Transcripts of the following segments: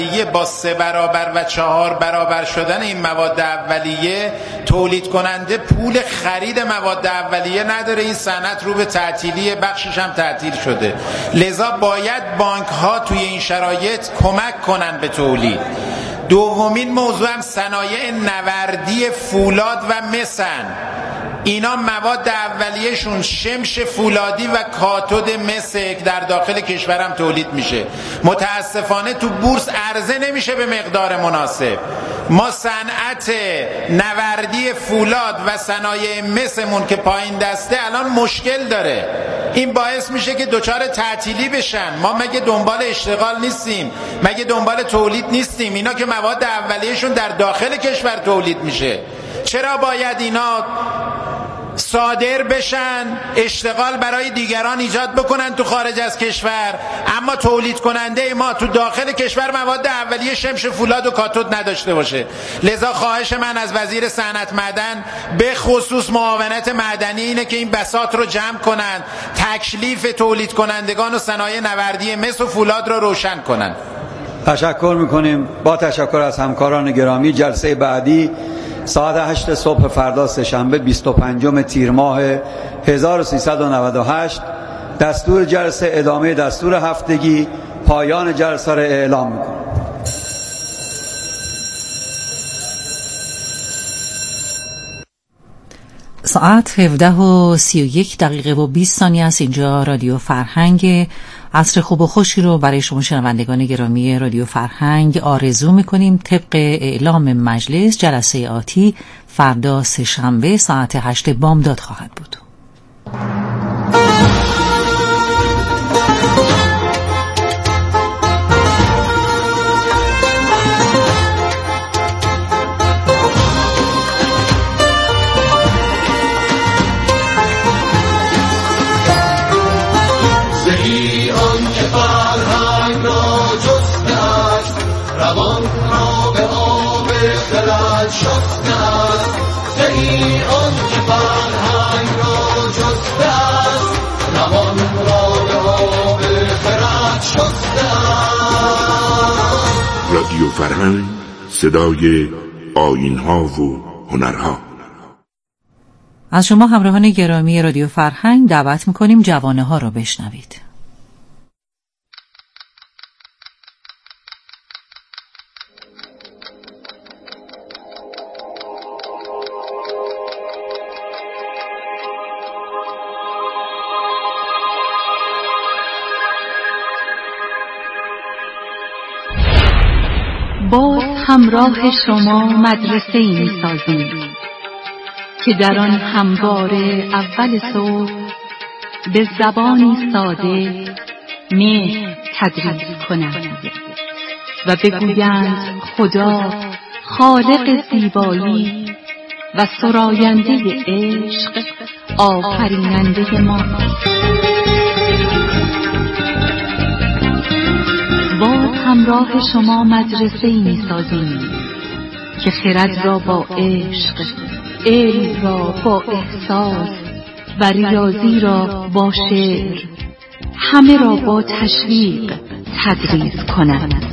با 3 برابر و 4 برابر شدن این مواد اولیه، تولید کننده پول خرید مواد اولیه نداره. این صنعت رو به تعطیلی، بخشش هم تعطیل شده. لذا باید بانک ها توی این شرایط کمک کنن به تولید. دومین موضوع هم صنایع نوردی فولاد و مسن. اینا مواد اولیه‌شون شمش فولادی و کاتود مسک در داخل کشورم تولید میشه. متاسفانه تو بورس عرضه نمیشه به مقدار مناسب. ما صنعت نوردی فولاد و صنایع مسمون که پایین دسته الان مشکل داره. این باعث میشه که دچار تعطیلی بشن. ما مگه دنبال اشتغال نیستیم؟ مگه دنبال تولید نیستیم؟ اینا که مواد اولیه‌شون در داخل کشور تولید میشه. چرا باید اینا صادر بشن، اشتغال برای دیگران ایجاد بکنن تو خارج از کشور، اما تولید کننده ما تو داخل کشور مواد اولیه شمش فولاد و کاتود نداشته باشه؟ لذا خواهش من از وزیر صنعت معدن به خصوص معاونت معدنی اینه که این بساط رو جمع کنن، تکلیف تولید کنندگان و صنایع نوردی مس و فولاد رو روشن کنن. تشکر میکنیم. با تشکر از همکاران گرامی، جلسه بعدی ساعت 8 صبح فردا سه‌شنبه 25 تیر ماه 1398. دستور جلسه ادامه دستور هفتگی. پایان جلسه را اعلام میکنم. ساعت 17:31 و 20 ثانیه است. اینجا رادیو فرهنگ. عصر خوب و خوشی رو برای شما شنوندگان گرامی رادیو فرهنگ آرزو میکنیم. طبق اعلام مجلس جلسه آتی فردا سه‌شنبه ساعت 8 بامداد خواهد بود. رادیو فرهنگ، صدای آیین‌ها و هنرها. از شما همراهان گرامی رادیو فرهنگ دعوت می‌کنیم جوانه ها را بشنوید. باز همراه شما مدرسه‌ای می‌سازیم که در آن همواره اول صبح به زبانی ساده مهر تدریس کنند و بگویند خدا خالق زیبایی و سراینده عشق آفریننده ما. باز همراه شما مدرسه‌ای می‌سازیم که خرد را با عشق، علم را با احساس و ریاضی را با شعر، همه را با تشویق تدریس کند.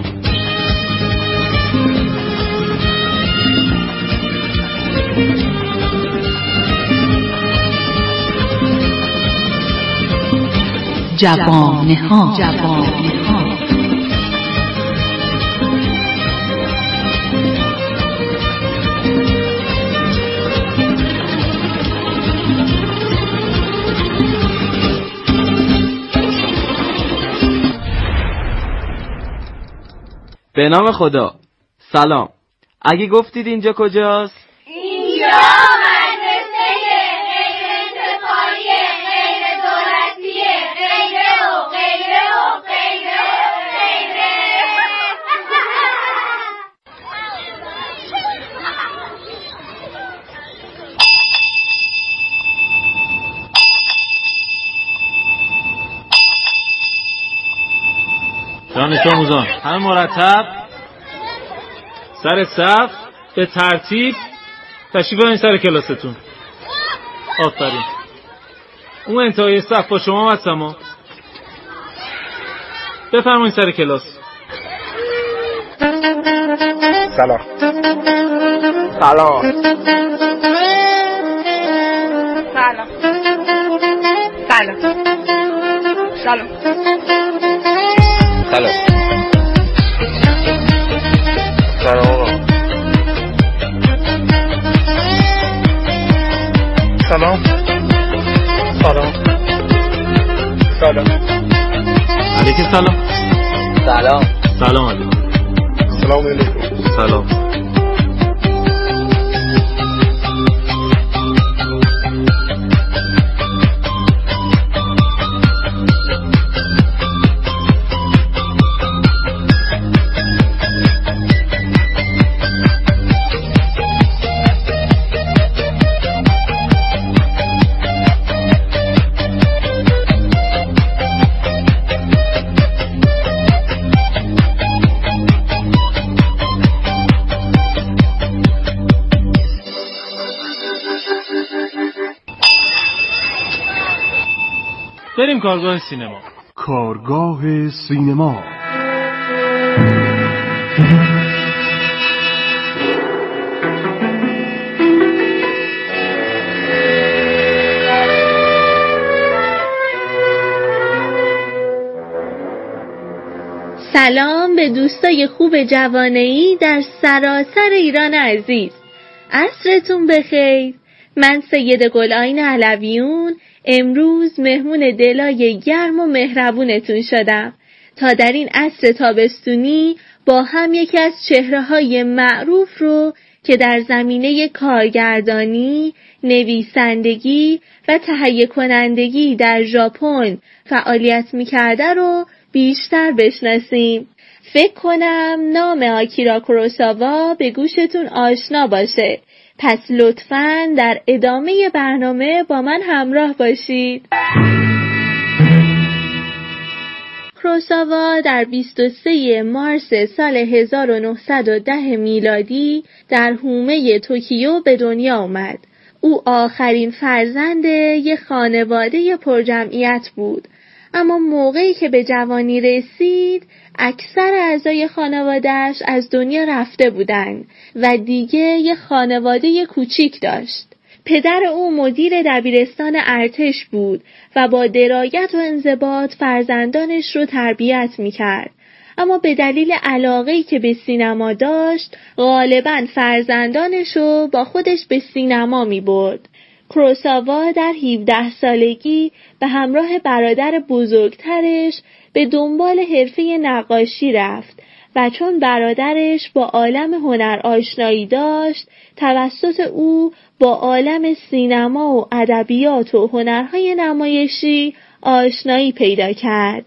جوانه‌ها به نام خدا. سلام. اگه گفتید اینجا کجاست؟ اینجا مدرسه غیر انتفاعی غیر دولتی غیره و غیره و غیره و غیره. دانش آموزان همه مرتب سر صف به ترتیب تشریف بیارین سر کلاستون. آفرین. اون انتهای صف با شما هستم. بفرمایید سر کلاس. سلام. سلام. سلام. سلام. سلام. سلام. سلام آقا. سلام. سلام. سلام. علیکم سلام. سلام. سلام علیکم. سلام علیکم. سلام. بریم کارگاه سینما. کارگاه سینما. سلام به دوستای خوب جوانه‌ای در سراسر ایران عزیز. عصرتون بخیر. من سید گل‌آیین علویون امروز مهمون دلای گرم و مهربونتون شدم تا در این عصر تابستونی با هم یکی از چهره‌های معروف رو که در زمینه کارگردانی، نویسندگی و تهیه کنندگی در ژاپن فعالیت می‌کرده رو بیشتر بشناسیم. فکر کنم نام آکیرا کوروساوا به گوشتون آشنا باشه. پس لطفاً در ادامه برنامه با من همراه باشید. کوروساوا در 23 مارس سال 1910 میلادی در حومه توکیو به دنیا آمد. او آخرین فرزند یک خانواده پرجمعیت بود. اما موقعی که به جوانی رسید اکثر اعضای خانواده‌اش از دنیا رفته بودند و دیگه یه خانواده کوچیک داشت. پدر او مدیر دبیرستان ارتش بود و با درایت و انضباط فرزندانش رو تربیت می‌کرد. اما به دلیل علاقه‌ای که به سینما داشت غالباً فرزندانش رو با خودش به سینما می‌برد. کوروساوا در 17 سالگی به همراه برادر بزرگترش به دنبال حرفه نقاشی رفت و چون برادرش با عالم هنر آشنایی داشت، توسط او با عالم سینما و ادبیات و هنرهای نمایشی آشنایی پیدا کرد.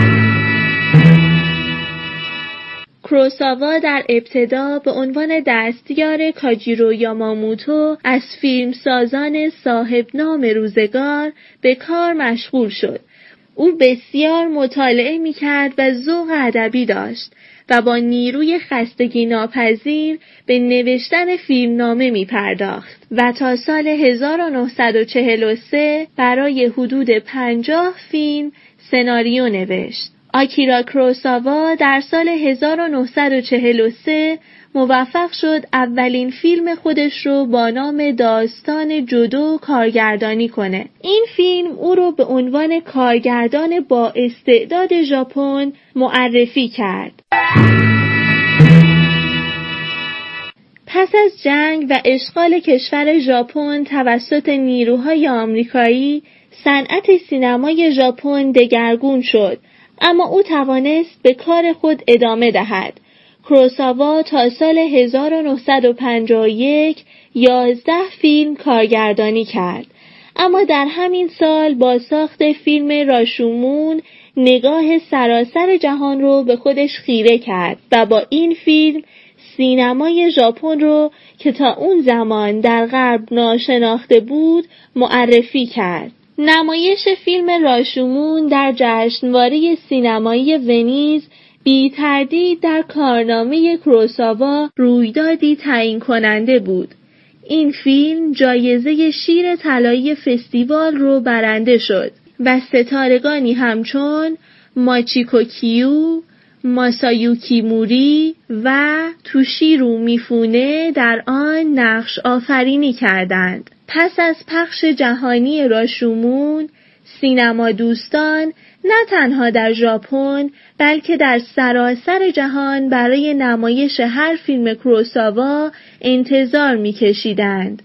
کوروساوا در ابتدا به عنوان دستیار کاجیرو یاماموتو از فیلمسازان صاحب نام روزگار به کار مشغول شد. او بسیار مطالعه می‌کرد و ذوق ادبی داشت و با نیروی خستگی ناپذیر به نوشتن فیلمنامه می‌پرداخت و تا سال 1943 برای حدود 50 فیلم سناریو نوشت. آکیرا کوروساوا در سال 1943 موفق شد اولین فیلم خودش رو با نام داستان جودو کارگردانی کنه. این فیلم او رو به عنوان کارگردان با استعداد ژاپن معرفی کرد. پس از جنگ و اشغال کشور ژاپن توسط نیروهای آمریکایی، صنعت سینمای ژاپن دگرگون شد، اما او توانست به کار خود ادامه دهد. کوروساوا تا سال 1951 11 فیلم کارگردانی کرد، اما در همین سال با ساخت فیلم راشومون نگاه سراسر جهان رو به خودش خیره کرد و با این فیلم سینمای ژاپن رو که تا اون زمان در غرب ناشناخته بود معرفی کرد. نمایش فیلم راشومون در جشنواره سینمایی ونیز بی تردید در کارنامه کوروساوا رویدادی تعیین کننده بود. این فیلم جایزه شیر طلایی فستیوال رو برنده شد و ستارگانی همچون ماچیکو کیو، ماسایوکی موری و توشیرو میفونه در آن نقش آفرینی کردند. پس از پخش جهانی راشومون، سینما دوستان نه تنها در ژاپن بلکه در سراسر جهان برای نمایش هر فیلم کوروساوا انتظار می‌کشیدند.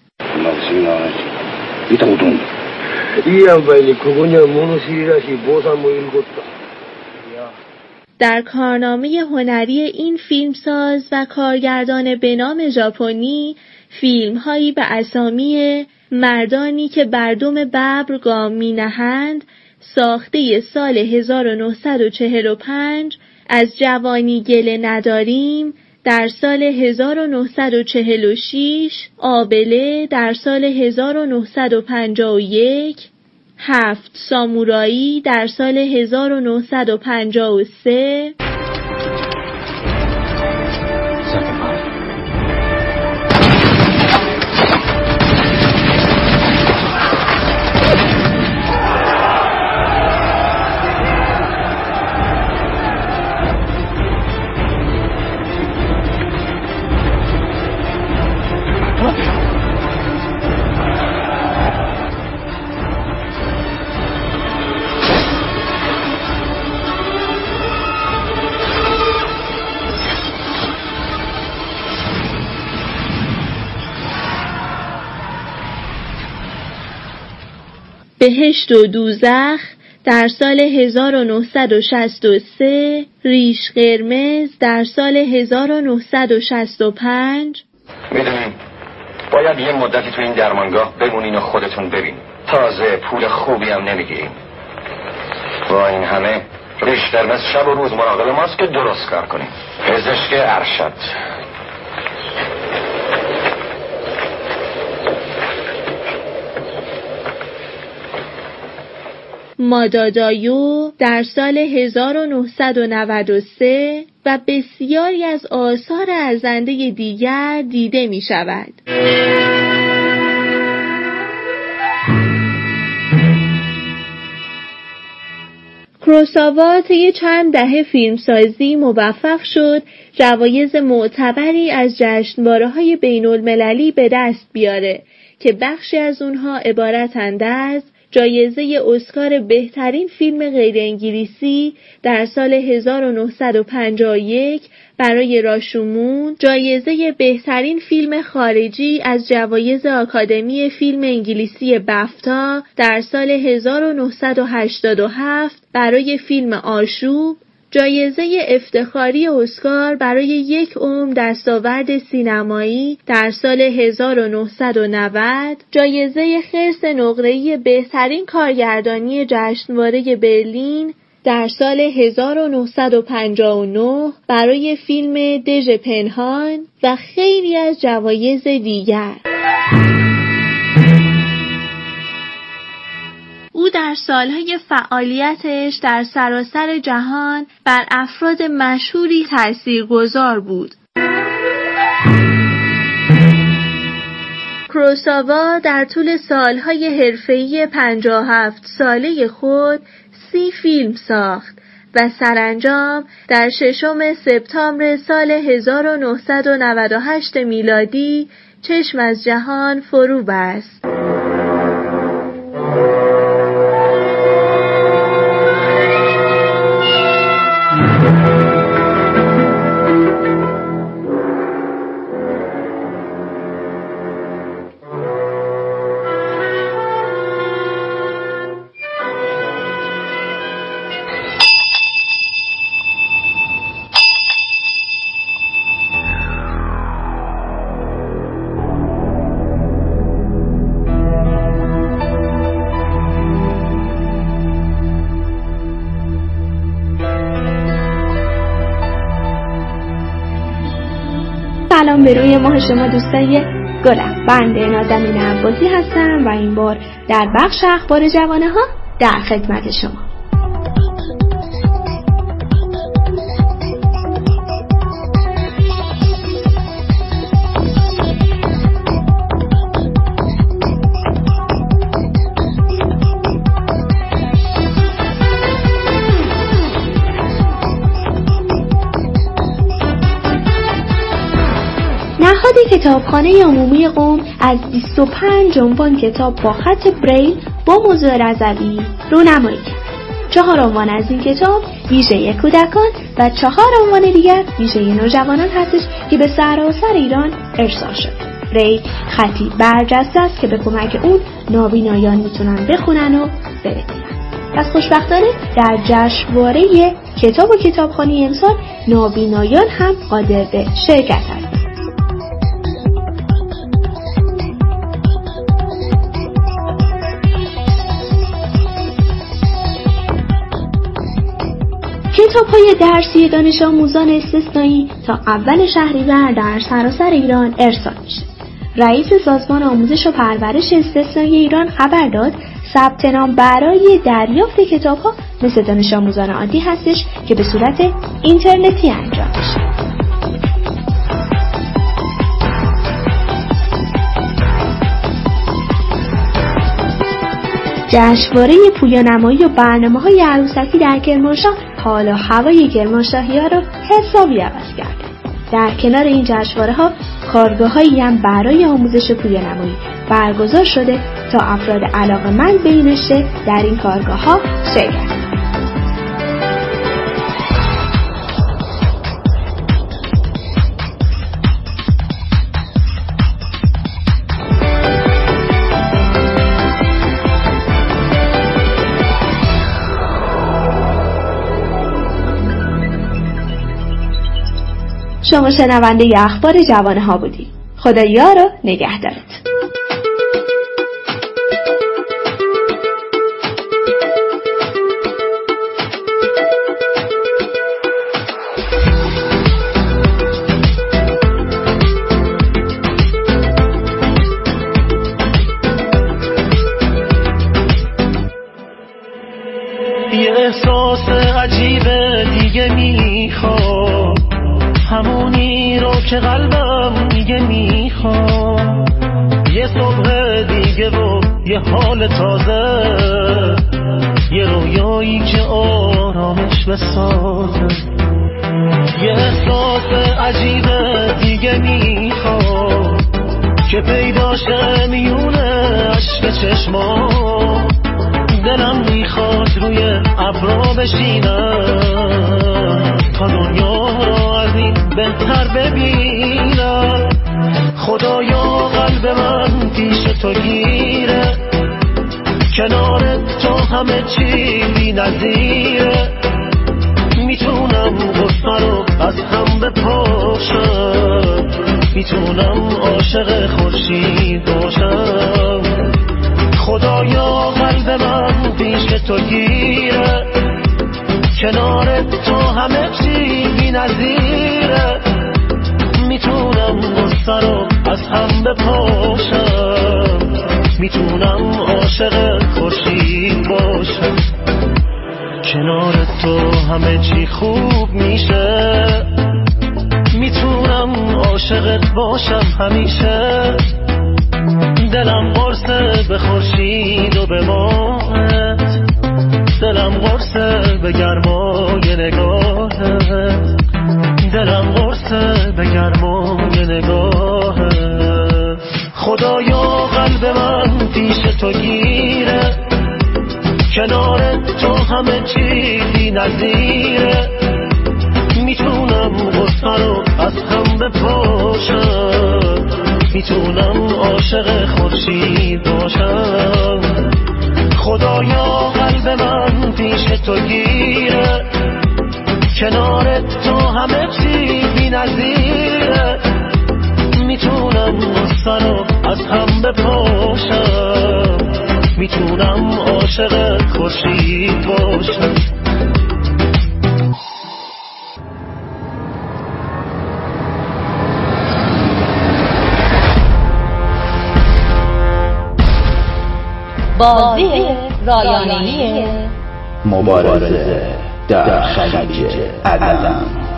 در کارنامه هنری این فیلمساز و کارگردان به نام ژاپنی فیلم‌هایی به اسامی مردانی که بر دم ببر گام می‌نهند، ساخته سال 1945، از جوانی گله نداریم در سال 1946، آبله در سال 1951، 7 سامورایی در سال 1953، بهشت و دوزخ در سال 1963، ریش قرمز در سال 1965. میدونیم باید یه مدتی تو این درمانگاه بمونین و خودتون ببین. تازه پول خوبی هم نمیگیریم. با این همه ریش قرمز شب و روز مراقب ماست که درست کار کنیم. پزشک ارشد. مادادایو در سال 1993 و بسیاری از آثار ارزنده دیگر دیده می شود. کوروساوا طی چند دهه فیلمسازی موفق شد جوایز معتبری از جشنواره‌های بین‌المللی به دست بیاره که بخشی از اونها عبارتند از جایزه اسکار بهترین فیلم غیر انگلیسی در سال 1951 برای راشومون، جایزه بهترین فیلم خارجی از جوایز آکادمی فیلم انگلیسی بفتا در سال 1987 برای فیلم آشوب، جایزه افتخاری اسکار برای 1 عمر دستاورد سینمایی در سال 1990، جایزه خرس نقره‌ای بهترین کارگردانی جشنواره برلین در سال 1959 برای فیلم دژ پنهان و خیلی از جوایز دیگر. او در سالهای فعالیتش در سراسر جهان بر افراد مشهوری تاثیرگذار بود. کوروساوا در طول سالهای حرفه‌ای 57 ساله خود 30 فیلم ساخت و سرانجام در 6 سپتامبر سال 1998 میلادی چشم از جهان فرو بست. سلام به روی ماه شما دوستای گلم. بنده نازنین عباسی هستم و این بار در بخش اخبار جوانه ها در خدمت شما. نهاد کتابخانه عمومی قم از 25 عنوان کتاب با خط بریل با موضوع رضوی رونمایی کرد. 4 عنوان از این کتاب ویژه کودکان و 4 عنوان دیگر ویژه نوجوانان هستش که به سراسر ایران ارسال شد. بریل خطی برجسته است که به کمک اون نابینایان میتونن بخونن و ببینن. پس خوشبختانه در جشنواره کتاب و کتابخوانی امسال نابینایان هم قادر به شرکت هستند. کتاب‌های درسی دانش آموزان استثنایی تا اول شهریور در سراسر ایران ارسال میشه. رئیس سازمان آموزش و پرورش استثنایی ایران خبر داد ثبت نام برای دریافت کتاب‌ها مثل دانش آموزان عادی هستش که به صورت اینترنتی انجام میشه. جشنواره پویانمایی و برنامه‌های عروسکی در کرمانشاه حال و هوای کرمانشاهی‌ها را حسابی عوض کرد. در کنار این جشنواره‌ها کارگاه‌هایی هم برای آموزش پویانمایی برگزار شده تا افراد علاقه‌مند به این رشته در این کارگاه‌ها شرکت کنند. شما شنونده اخبار جوانه‌ها بودید. خدایا رو نگهدارت. یه احساس عجیبه دیگه میخوام، همونی رو که قلبم دیگه میخوام، یه صبح دیگه و یه حال تازه، یه رویایی که آرامش بسازه، یه احساس عجیبه دیگه میخوام که پیداشه میونه عشق چشمام، دلم میخواد روی ابرا بشینم تا دنیا را از این بهتر ببینم. خدایا قلب من پیش تو گیره، کنارت تو همه چی بی نظیره، میتونم غصه رو از هم بپاشم، میتونم عاشق خورشید باشم. خدایا قلب من پیش تو گیره، کنارت تو همه چی بی نظیره، میتونم غصه رو از هم بپاشم، میتونم عاشق خورشید باشم. کنارت تو همه چی خوب میشه، میتونم عاشقت باشم همیشه. دلم قرصه به خورشید و به ماهت، دلم قرصه به گرمای نگاهت، دلم قرصه به گرمای نگاهت. خدایا قلب من پیش تو گیره، کنارت تو همه چی بی نظیره، میتونم غصه رو از هم بپاشم، میتونم عاشق خورشید باشم. خدایا قلب من پیش تو گیره، کنارت تو همه چی بی نظیره، میتونم غصه رو از هم بپاشم، میتونم عاشق خورشید باشم. بازی رایانه‌ای مبارزه در خلیج عدن.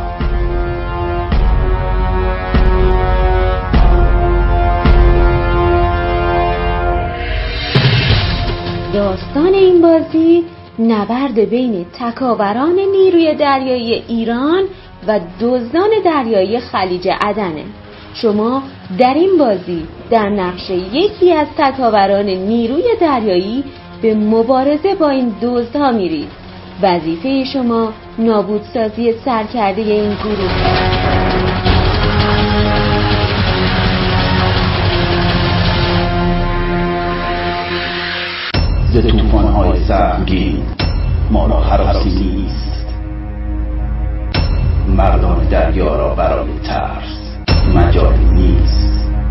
داستان این بازی نبرد بین تکاوران نیروی دریایی ایران و دزدان دریایی خلیج عدنه. شما در این بازی در نقش یکی از تکاوران نیروی دریایی به مبارزه با این دزدها میرید. وظیفه شما نابودسازی سرکرده این گروه. ز طوفان‌های سهمگین ما را هراسی نیست. مردان دریا را برای ترس مجالی نیست.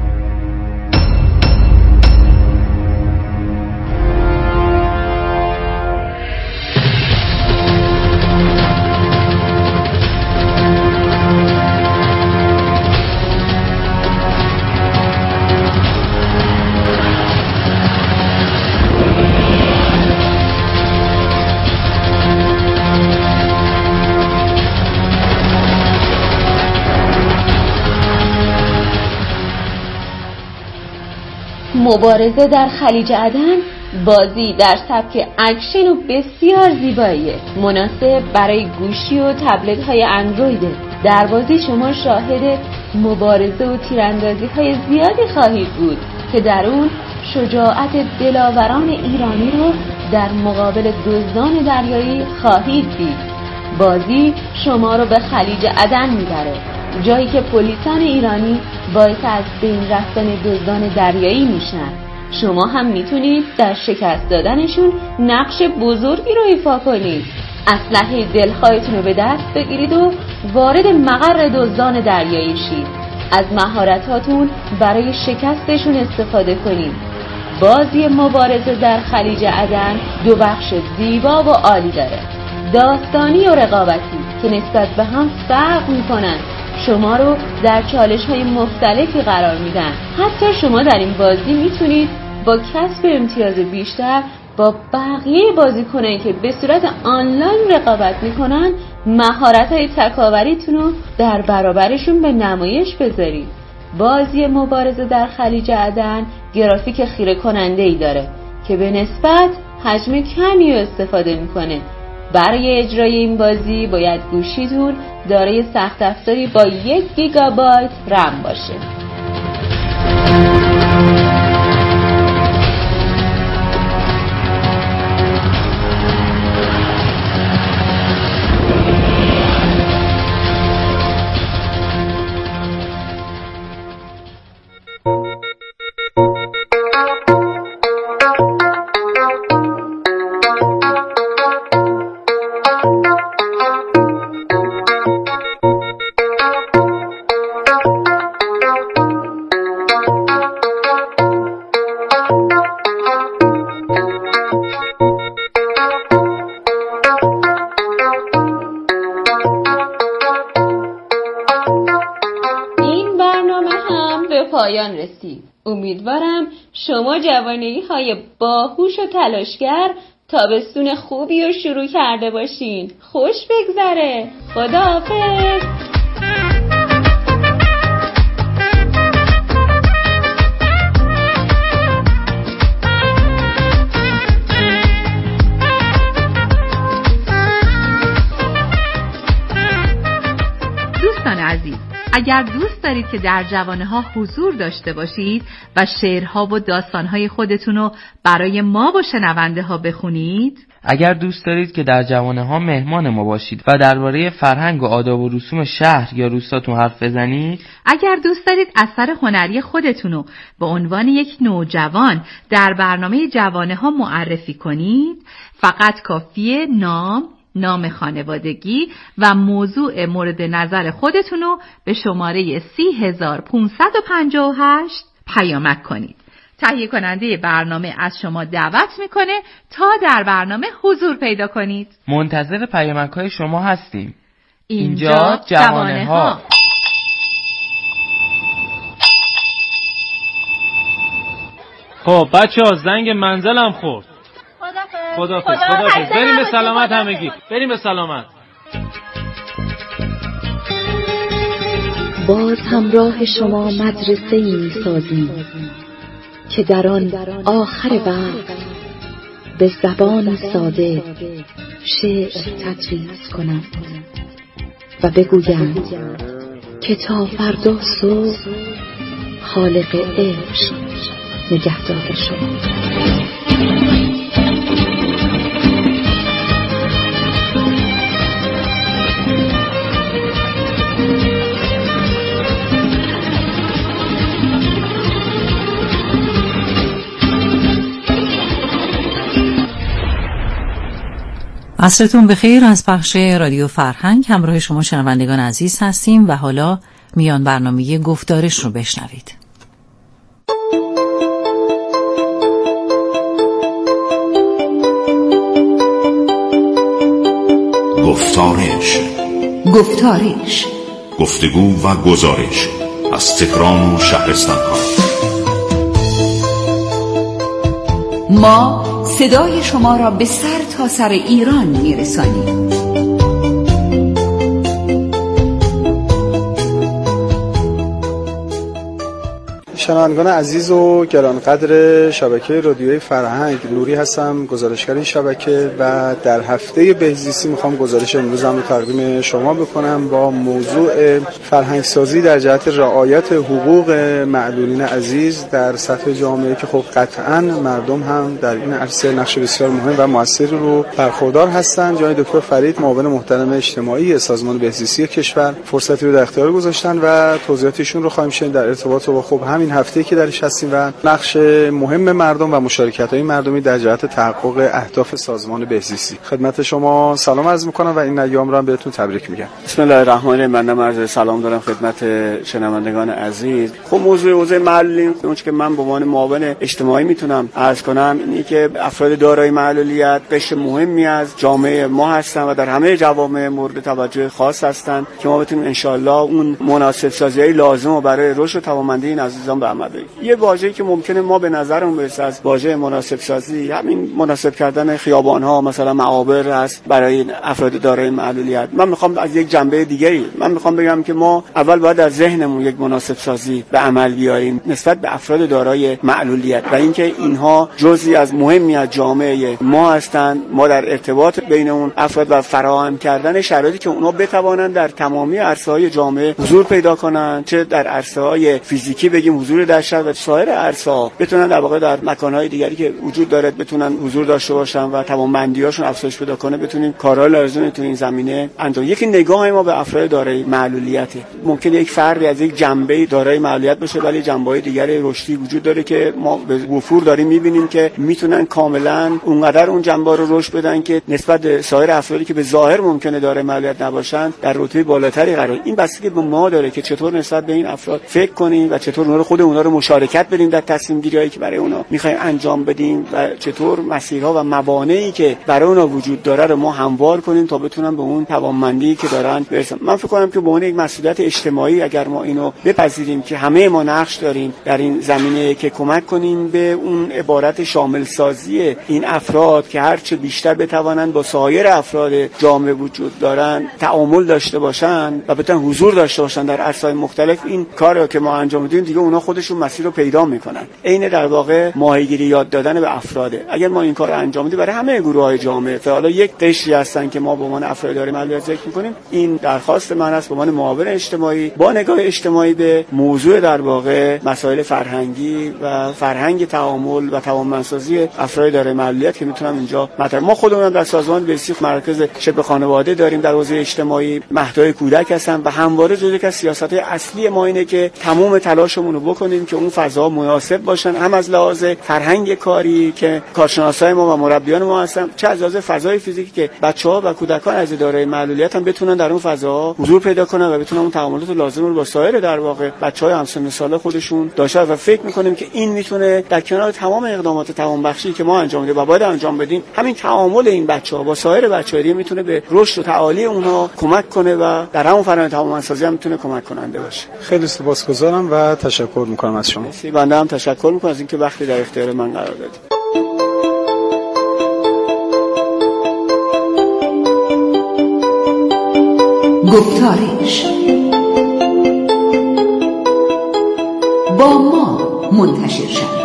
مبارزه در خلیج عدن بازی در سبک اکشن و بسیار زیباییه، مناسب برای گوشی و تبلت های اندرویده. در بازی شما شاهد مبارزه و تیراندازی های زیادی خواهید بود که در اون شجاعت دلاوران ایرانی رو در مقابل دزدان دریایی خواهید دید. بازی شما رو به خلیج عدن میبره، جایی که پلیسان ایرانی باعث از بین رفتن دزدان دریایی میشن. شما هم میتونید در شکست دادنشون نقش بزرگی رو ایفا کنید. اسلحه دلخواهتون رو به دست بگیرید و وارد مقر دزدان دریایی شید. از مهارتاتون برای شکستشون استفاده کنید. بازی مبارزه در خلیج عدن 2 بخش زیبا و عالی داره، داستانی و رقابتی که نسبت به هم فرق میکنن. شما رو در چالش‌های مختلفی قرار میدن. حتی شما در این بازی میتونید با کسب امتیاز بیشتر با بقیه بازیکنانی که به صورت آنلاین رقابت میکنن مهارت‌های تکاوریتون رو در برابرشون به نمایش بذارید. بازی مبارزه در خلیج عدن گرافیک خیره کننده‌ای داره که به نسبت حجم کمی رو استفاده میکنه. برای اجرای این بازی باید گوشیتون دارای سخت افزاری با 1 گیگابایت رم باشه. پایان رسید. امیدوارم شما جوانی‌های باهوش و تلاشگر تابستون خوبی رو شروع کرده باشین. خوش بگذره. خداحافظ. دوستان عزیز، اگر دوست دارید که در جوانه‌ها حضور داشته باشید و شعرها و داستانهای خودتون رو برای ما و شنونده ها بخونید، اگر دوست دارید که در جوانه‌ها مهمان ما باشید و درباره فرهنگ و آداب و رسوم شهر یا روستاتون حرف بزنید، اگر دوست دارید اثر هنری خودتون رو به عنوان یک نوجوان در برنامه جوانه‌ها معرفی کنید، فقط کافیه نام خانوادگی و موضوع مورد نظر خودتون رو به شماره 30558 پیامک کنید. تهیه کننده برنامه از شما دعوت میکنه تا در برنامه حضور پیدا کنید. منتظر پیامک های شما هستیم. اینجا جوانه ها. خب بچه‌ها زنگ منزلم خورد. خدافظ. بریم به سلامت همگی. بریم به سلامت. باز همراه شما مدرسه ای سازیم که در آن آخر وقت به زبان ساده شعر تدریس کنند و بگویند که تا فردا صبح خالق عشق نگهدار شما. عصرتون بخیر. از پخش رادیو فرهنگ همراه شما شنوندگان عزیز هستیم و حالا میان برنامه گفتارش رو بشنوید. گفتارش گفتگو و گزارش از تهران و شهرستان‌ها. ما صدای شما را به سر تا سر ایران میرسانیم. شنوندگان عزیز و گرانقدر شبکه رادیوی فرهنگ، نوری هستم، گزارشگر این شبکه و در هفته بهزیستی میخوام گزارش امروزم رو تقدیم شما بکنم با موضوع فرهنگسازی در جهت رعایت حقوق معلولین عزیز در سطح جامعه که خب قطعاً مردم هم در این عرصه نقش بسیار مهم و موثری رو برخوردار هستند. جناب دکتر فرید، معاون محترم اجتماعی سازمان بهزیستی کشور، فرصتی رو در اختیار گذاشتن و توضیحاتشون رو خواهیم شنید در ارتباط با خب همین هفته‌ای که درش هستیم و نقش مهم مردم و مشارکت‌های مردمی در جهت تحقق اهداف سازمان بهزیستی. خدمت شما سلام عرض می‌کنم و این ایام رو هم بهتون تبریک میگم. بسم الله الرحمن الرحیم. منم عرض سلام دارم خدمت شنوندگان عزیز. خب موضوع حوزه معلولین اون که من به عنوان معاون اجتماعی میتونم عرض کنم اینه که افراد دارای معلولیت قشر مهمی از جامعه ما هستن و در همه جوامع مورد توجه خاص هستن که ما بتونیم ان شاءالله اون مناسب سازی‌های لازم برای رشد و توانمندی این عزیزان به عمل بیاریم. یه واژه‌ای که ممکنه ما به نظرمون برسه از واژه مناسب سازی، همین مناسب کردن خیابان‌ها مثلا معابر است برای افراد دارای معلولیت. من میخوام از یک جنبه دیگه‌ای میخوام بگم که ما اول باید در ذهنمون یک مناسب سازی به عمل بیاریم نسبت به افراد دارای معلولیت و اینکه اینها جزئی از مهمی از جامعه ما هستند. ما در ارتباط بین اون افراد و فراهم کردن شرایطی که اونها بتوانند در تمامی عرصه‌های جامعه حضور پیدا کنند، چه در عرصه‌های فیزیکی بگیم حضور در شهر و سایر عرصه‌ها بتونن در واقع در مکان‌های دیگری که وجود داره بتونن حضور داشته باشن و توانمندی‌هاشون افزایش پیدا کنه، بتونیم کارهای لازم تو این زمینه انجام. یکی نگاه ما به افراد دارای معلولیته. ممکنه یک فردی از یک جنبه دارای معلولیت باشه ولی جنبه‌های دیگری رشدی وجود داره که ما به وفور داریم می‌بینیم که میتونن کاملاً اونقدر اون جنبه رو رشد بدن که نسبت به سایر افرادی که به ظاهر ممکنه دارای معلولیت نباشن در رتبه بالاتری قرار. این بستگی به ما داره که چطور نسبت به این افراد فکر کنیم و چطور اونها رو خود اونها رو مشارکت بدیم در تصمیم گیری‌هایی که برای اونها می‌خوایم انجام بدیم و چطور مسیرها و موانعی که برای اونها وجود داره رو ما هموار کنیم تا بتونن به اون توانمندی که دارن برسن. من فکر کنم که به عنوان یک مسئولیت اجتماعی اگر ما اینو بپذیریم که همه ما نقش داریم در این زمینه که کمک کنیم به اون عبارت شامل سازی این افراد که هر چه بیشتر بتوانند با سایر افراد جامعه وجود دارن تعامل داشته باشن و بتونن حضور داشته باشن در عرصه‌های مختلف، این کاری که ما انجام میدیم دیگه اونها خودشون مسیر رو پیدا میکنن. عین در واقع ماهیگیری یاد دادن به افراده. اگر ما این کار رو انجام بدیم برای همه گروه‌های جامعه، حالا یک قشری هستن که ما به عنوان افراد دارای معلولیت ذکر میکنیم، این درخواست من است به عنوان معاون اجتماعی با نگاه اجتماعی به موضوع در واقع مسائل فرهنگی و فرهنگ تعامل و توانمندسازی افراد دارای معلولیت که میتونم اینجا مطرح. ما خودمون در سازمان بهزیستی مرکز شبه خانواده داریم در حوزه اجتماعی، مهدای کودک هستن و همواره جزو یک از سیاست‌های اصلی ما اینه که تمام تلاشمون رو بکنیم که اون فضا مناسب باشن، هم از لحاظ فرهنگ کاری که کارشناسای ما و مربیان ما هستن، چه از لحاظ فضای فیزیکی که بچه‌ها و کودکان از دارای معلولیت هم بتونن در اون فضا حضور پیدا کنن و بتونن اون تعاملات لازم رو با سایر در واقع بچه‌های همسن سال خودشون داشته و فکر می‌کنیم که این میتونه در کنار تمام اقدامات توانبخشی که ما انجام میدیم و باید انجام بدیم، همین تعامل این بچه‌ها با سایر بچه‌ها دیگه میتونه به رشد و تعالی اونها کمک کنه و در همون فرآیند توانمندسازی هم میتونه کمک کننده باشه. خیلی سپاسگزارم و تشکر می‌کنم از شما. بنده هم تشکر می‌کنم از اینکه وقتی در اختیار من قرار دادید. گفتارش با ما منتشر شد.